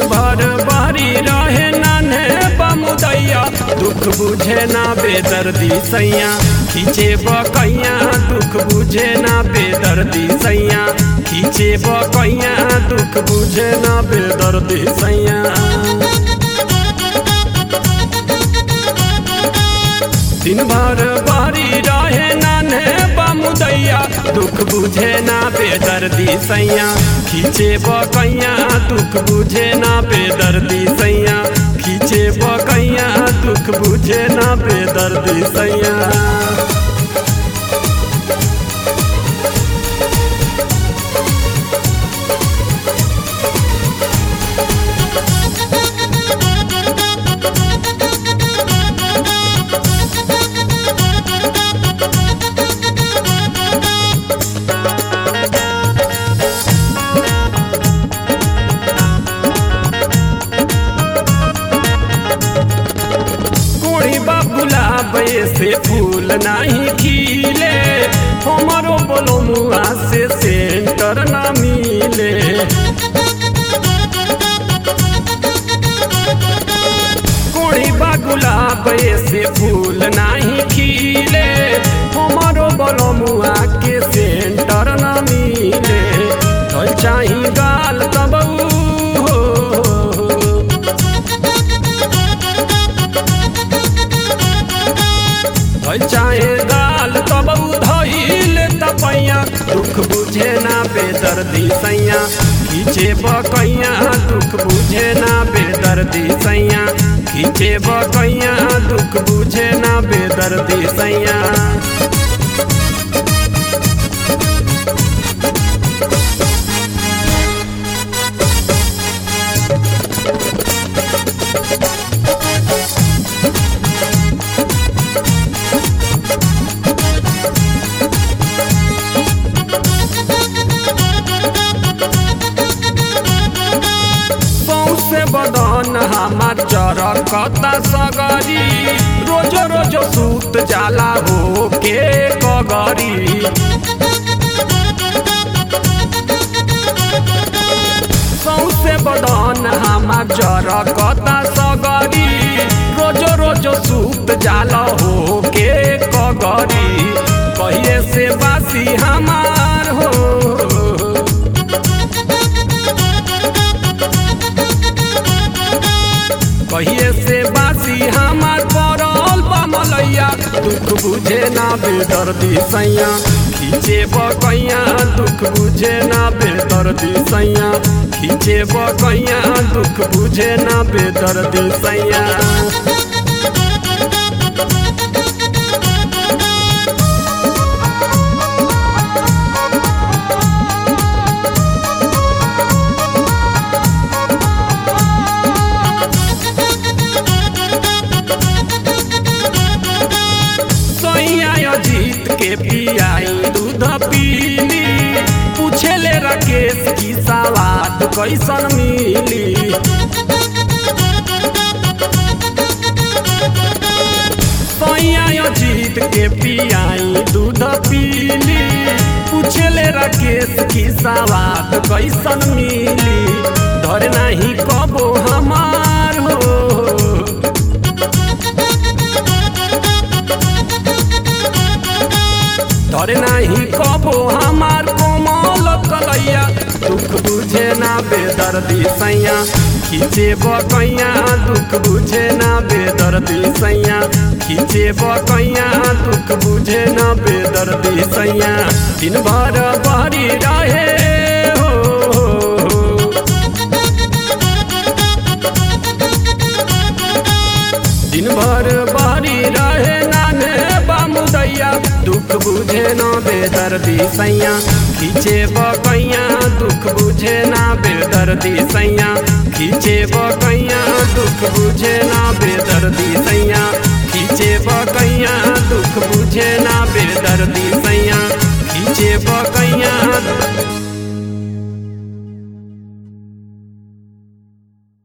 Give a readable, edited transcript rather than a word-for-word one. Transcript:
भर बारी रहे नाने बमुदैया, दुख बुझे ना बेदर्दी सैया खींचे बकैया, दुख बुझे ना बेदर्दी सैया खींचे बकैया, दुख बुझे ना बेदर्दी सैया। दिन भर बारी रहे नाने बमुदैया, दुख बुझे ना बेदर्दी सैया खींचे बकैया, दुख बुझे ना बेदर्दी सैया खींचे बकैया, दुख बुझे ना बेदर्दी सैया। से फूल नहीं खिले, हमारो बोलो मुआ से सेंटर ना मिले। कोड़ी बा गुलाब से फूल नहीं खिले, हमारो बोलो मुआ के सेंटर ना मिले। तो चाही गाल तब चाहे गाल तब धइल तपैया, दुख बुझे ना बेदर्दी सैया खींचे बकैया, दुख बुझे ना बेदर्दी सैया खींचे बकैया, दुख बुझे ना बेदर्दी सैया। बदन हमार चरकता सगरी, रोज रोज सूत जाला हो के कगरी। सौसे बदन हमार चरकता सगरी, रोज रोज सूत जाला हो के कगरी। कहिए से बासी हमार हो कहिए से बासी हमार पड़ल बमलैया, दुख बुझे ना बेदर्दी सैया खींचे बकैया, दुख बुझे ना बेदर्दी सैया खींचे बकैया, दुख बुझे ना बेदर्दी सैया। जीत के पियाई दूध पीली, पूछे ले राकेश की सवाद कैसन मिली। सैया जीत के पियाई दूध पीली, पूछे ले राकेश की सवाद कैसन मिली। धर नहीं कबो हमार हो धरे नहीं कबो हमार कोमल कलैया, दुख बुझे ना बेदर्दी सैया खींचे बकैया, दुख बुझे ना बेदर्दी सैया खींचे बकैया, दुख बुझे ना बेदर्दी सैया। दिन भर बारी रहे हो दिन भर बारी रहे नाने बमुदैया, दुख बुझे ना बेदर्दी सैया खींचे बकैया, दुख बुझे ना बेदर्दी सैया खींचे बकैया, दुख बुझे ना बेदर्दी सैया खींचे बकैया, दुख बुझे ना बेदर्दी सैया खींचे बकैया।